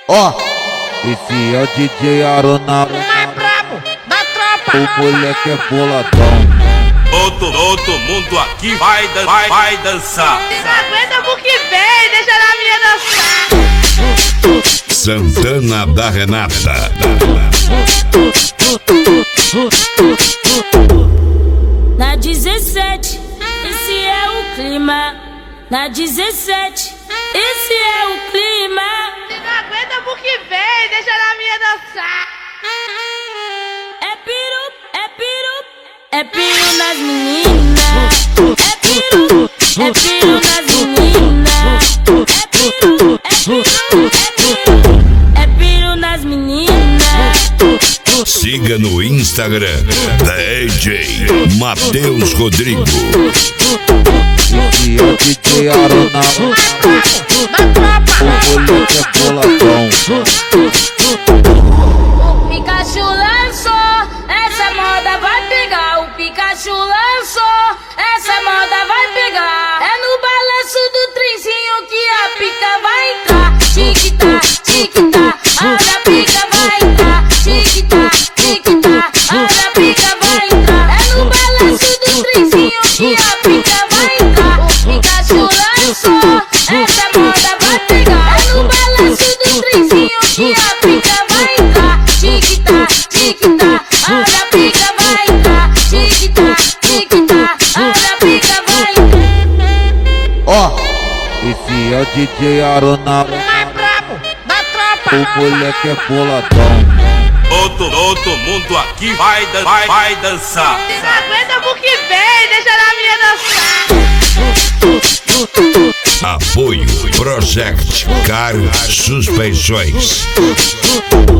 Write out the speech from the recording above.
Ó, esse é o DJ Arona, Mais brabo da tropa. o moleque é boladão. Todo mundo aqui vai dançar. Não aguenta pro que vem, deixa na minha dançar. Santana da Renata. Na 17, esse é o clima. Na 17, esse é o clima. Não aguenta pro que vem, deixa na minha dançar. É piru, é piru, é piru nas meninas. É piru nas meninas. É piru, é piru nas meninas. Siga no Instagram DJ Matheus Rodrigo. Esse é o DJ Arona, Da tropa. o moleque é boladão. O Pikachu lançou, essa moda vai pegar. O Pikachu lançou, essa moda vai pegar. É no balanço do trenzinho que a pica vai entrar. Tic-tá, tic-tá, olha a pica vai entrar. Tic-tá, tic-tá, olha a pica vai entrar. É no balanço do trenzinho que a pica vai entrar. O Pikachu lançou, essa moda vai pegar. É no balanço do trenzinho que a pica vai entrar. Tic-tá, tic-tá, olha a pica vai entrar. Tic-tá, tic-tá, olha a pica vai entrar. Ó, esse é o DJ Arona, Mais brabo da tropa. o moleque é boladão. Todo mundo aqui vai dançar. Não aguenta pro que vem, deixa na minha dançar. Apoio Project Car Suspensões.